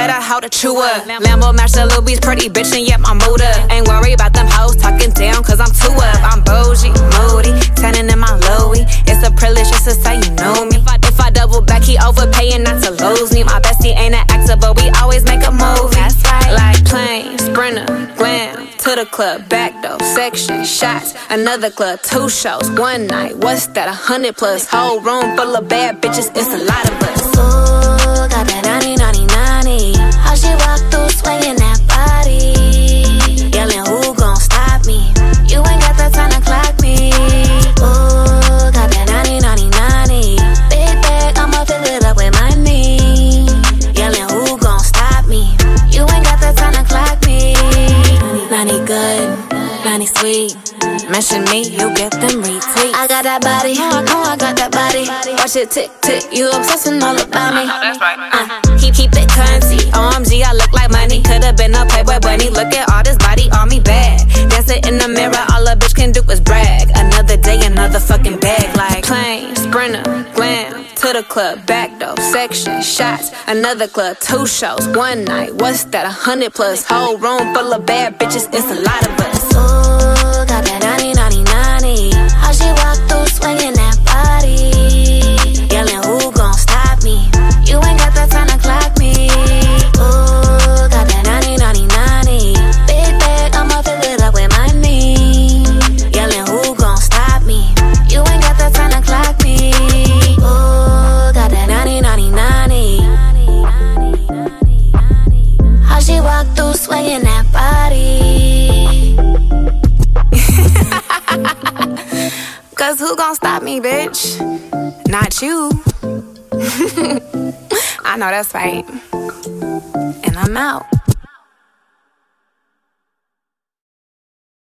better how to chew up. Lambo match the Louis, pretty bitch, and yep, I'm mood up. Ain't worried about them hoes talking down, cause I'm too up. I'm bougie, moody, tanning in my Louis. It's a privilege just to say you know me. If I double back, he overpaying not to lose me. My bestie ain't an actor, but we always make a movie. That's right. Like plane, sprinter, glam, to the club, back door, section, shots, another club, 2 shows, 1 night. What's that? 100 plus, whole room full of bad bitches. It's a lot of us. Ooh, got that 90. How she walk through swinging that body, yelling who gon' stop me? You ain't got the time to clock me. Ooh, got that 90. Big bag, I'ma fill it up with money, yelling who gon' stop me? You ain't got the time to clock me. 90 good, 90 sweet. Mention me, you get them retweets. I got that body, I got that body. Watch it tick tick, you obsessing all about me. That's right. Keep it currency. OMG, I look like money. Could've been a Playboy bunny. Look at all this body on me bad. Dancing in the mirror, all a bitch can do is brag. Another day, another fucking bag. Like plane, sprinter, glam, to the club, back door, section, shots, another club, 2 shows, 1 night. What's that? 100 plus, whole room full of bad bitches. It's a lot of us. Ooh, got that 90. How she walk through swinging that body, yelling who gon' stop me? You ain't got the time to clock me. Ooh, got that 90. Big bag, I'ma fill it up with money, yelling who gon' stop me? You ain't got the time to clock me. Ooh, got that 90. How she walk through swinging that body. Cause who gon' stop me, bitch? Not you. I know that's right. And I'm out.